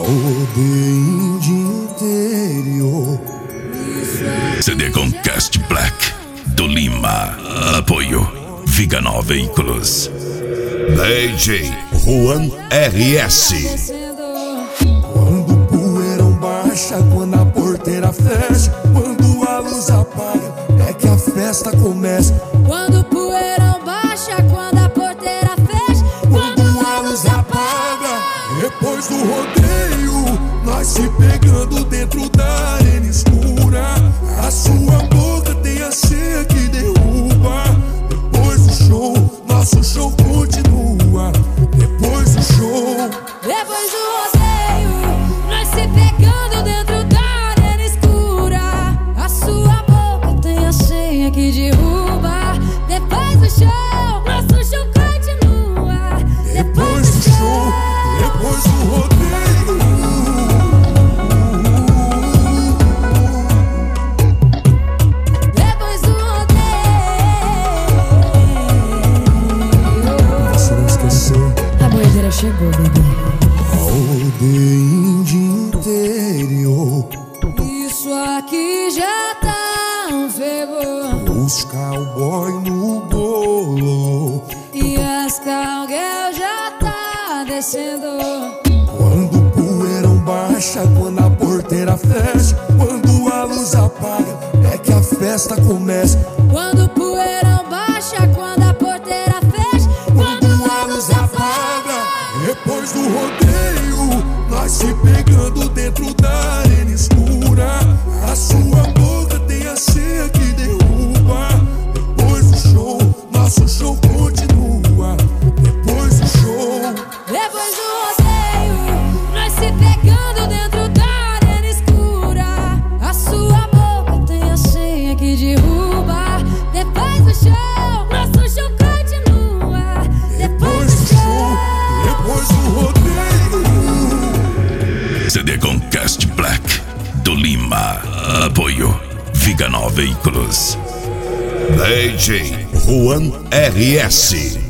Rodeio de interior. CD com Cast Black do Lima. Apoio Viganó Veículos. DJ Juan RS. Quando o poeirão baixa, quando a porteira fecha, quando a luz apaga, é que a festa começa. Quando o poeirão baixa, quando a porteira fecha, quando a luz apaga, depois do rodeio, nós se pegando dentro da arena escura. A sua boca tem a senha que derruba. Depois do show, nosso show continua. Depois do show, depois do rodeio, nós se pegando dentro da arena escura. A sua boca tem a senha que derruba. Depois do show, nosso show continua. Depois do show, depois do rodeio. Depois do rodeio. Você não esqueceu? A boiadeira chegou, bebê. Rodeio de interior. Isso aqui já tá um fervor. Os cowboy no bolo. E as cowgirl já tá descendo. Quando o poeirão baixa, quando a porteira fecha, quando a luz apaga, é que a festa começa. Quando o poeirão baixa, quando a porteira fecha, quando a luz apaga, depois do rodeio, nós se pegando dentro da arena escura. A sua boca tem a senha que derruba. Depois do show, nosso show continua. Depois do show, depois do rodeio, nós se pegando dentro da arena escura. A sua boca tem a senha que derruba. Depois do show, nosso show continua. Depois do show, depois do rodeio. CD com Cast Black do Lima. Apoio Viganó Veículos. DJ Juan RS.